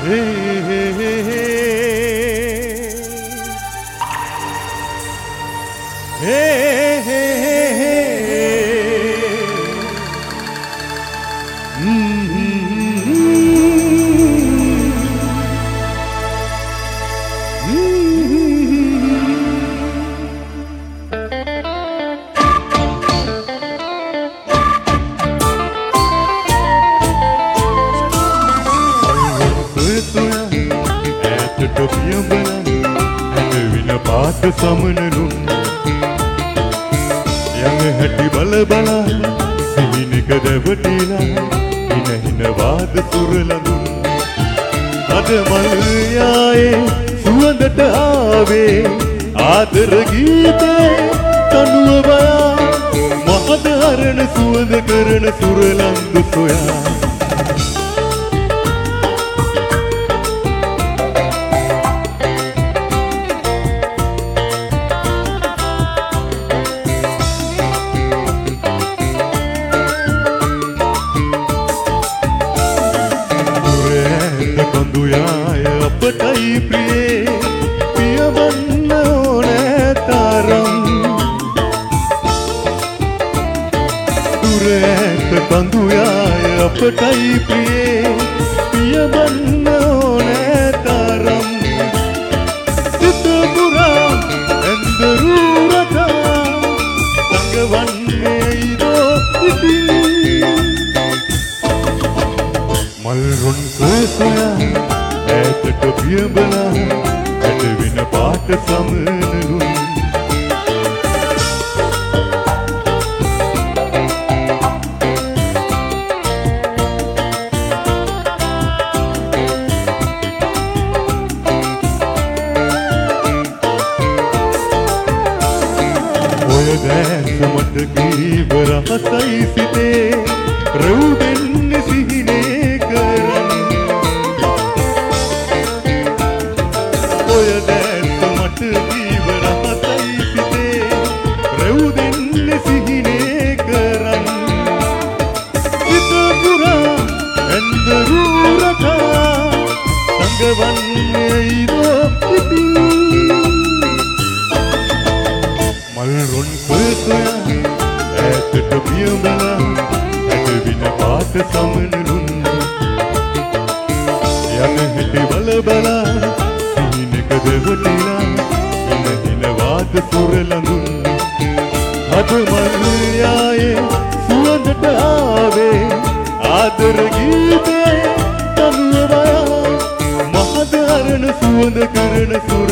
සමනලුන් යඟ හැටි බල බලා සිහිනක දැවටිලා හින හින වාද සුරලඳුන් අද මල් යායේ සුවඳට ආවේ ආදර ගීතේ තනුව බයා මහද හරණ සුවඳ කරන සුරලඳු සොයා අපටයි ප්‍රියේ පියවන්න ඕනෑ තරම් දුර ඇත කඳු යාය අපටයි ප්‍රියේ පියවන්න ඕනෑ තරම් සිත පුරා ඇන්දරු රටා ළඟවන්නේ ඉදෝ ඉතින් මල් රොන් සොයා ඈතට පියඹලා ඇට වෙන පාට සමනලුන් ඔය දැස මට කීව රහසයි සිතේ රව් දෙන්නේ සිහිනේ කරන් ඔය දැස මට කීව රහසයි සිතේ රව් දෙන්නේ සිහිනේ කරන් සිත පුරා ඇන්දරු රටා සංගවන්නේ ඉදෝ ඉතින් මල් රොන් සොයා ඈතට පියඹලා ඇට වින පාට සමනලුන් යන හැටි බල බලා සිහිනක දෙවටිලා හින හින වාද සුරලඳුන් අද මල් යායේ සුවඳට ආවේ ආදර ගීතේ තනුව බයා මහද හරණ සුවඳ කරන සුර